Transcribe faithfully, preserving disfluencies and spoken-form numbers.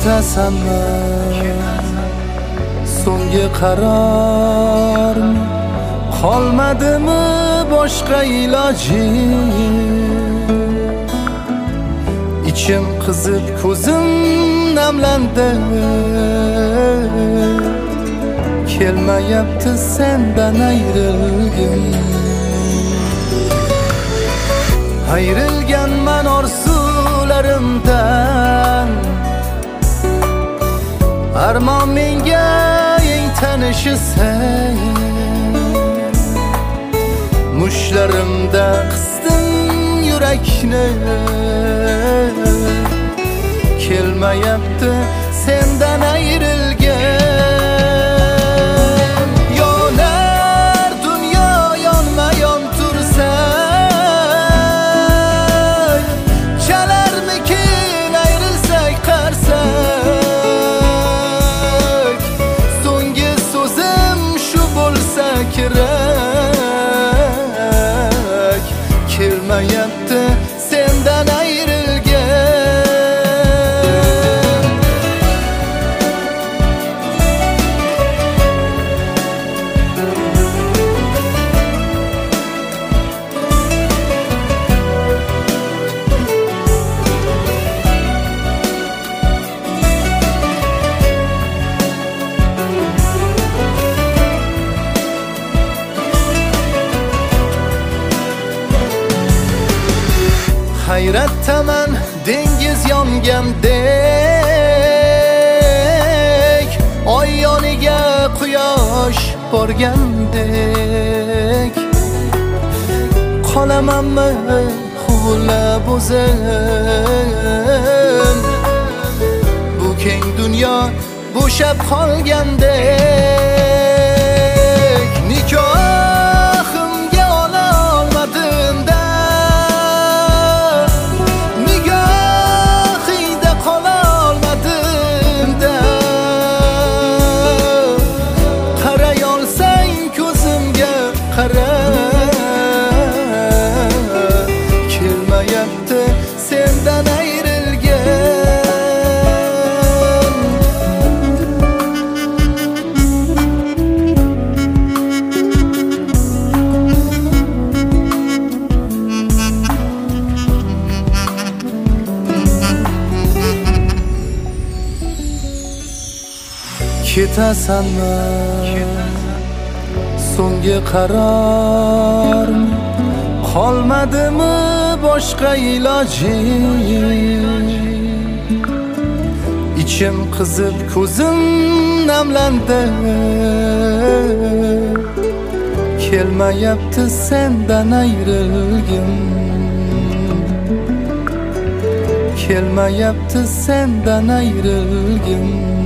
ketasanmi so'nggi qarormi, qolmadimi boshqa iloji? İçim qizib ko'zim namlandi, kelmayapti sendan ayrilgim. Ayrilganman orzularimdan, armon menga eng tanishi sen. Mushlarimda qisdim yurakni, kelmayapti sendan ayrilgan. Yonar dunyo yonma-yon tursa, chalarmikin ayrilsak qarsak? So'nggi so'zim shu bo'lsa kerak, kelmayapti sendan ayrilgan. Hayratdaman dengiz yongandek, oy yoniga quyosh borgandek. Qolamanmi huvillab o'zim, bu keng dunyo bo'shab qolgandek. Nikohimga ola olmadim da, kelmayapti sendan ayrilgan. Ketasanmi so'nggi qarormi, qolmadimi boshqa iloji? İçim qizib ko'zim namlandi, kelmayapti sendan ayrilgim. Kelmayapti sendan ayrilgim.